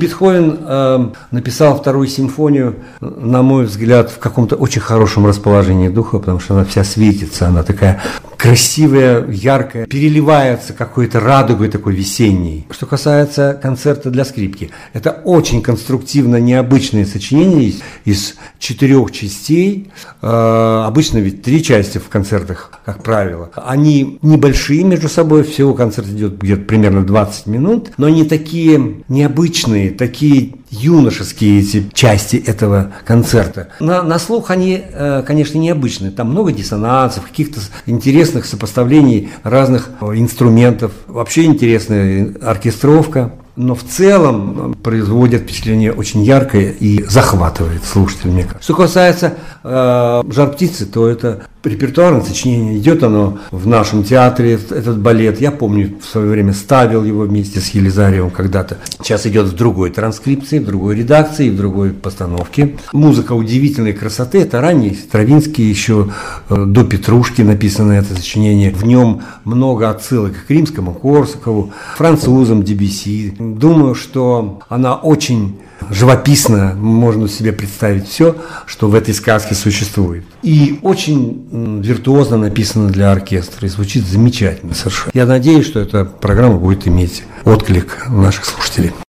Бетховен написал вторую симфонию, на мой взгляд, в каком-то очень хорошем расположении духа, потому что она вся светится, она такая красивая, яркая, переливается какой-то радугой такой весенней. Что касается концерта для скрипки, это очень конструктивно необычное сочинение из 4 частей. Обычно ведь 3 части в концертах, как правило. Они небольшие между собой, всего концерт идет где-то примерно 20 минут, но они такие необычные, такие юношеские эти части этого концерта. На слух они, конечно, необычные. Там много диссонансов, каких-то интересных сопоставлений разных инструментов. Вообще интересная оркестровка. Но в целом производит впечатление очень яркое и захватывает слушателя, мне кажется. Что касается «Жар птицы», то это репертуарное сочинение. Идет оно в нашем театре, этот балет. Я помню, в свое время ставил его вместе с Елизаревым когда-то. Сейчас идет в другой транскрипции, в другой редакции, в другой постановке. Музыка удивительной красоты. Это ранний Стравинский, еще до Петрушки написано это сочинение. В нем много отсылок к Римскому, Корсакову, французам, Дебюсси. Думаю, что она очень живописно, можно себе представить все, что в этой сказке существует. И очень виртуозно написано для оркестра, и звучит замечательно совершенно. Я надеюсь, что эта программа будет иметь отклик наших слушателей.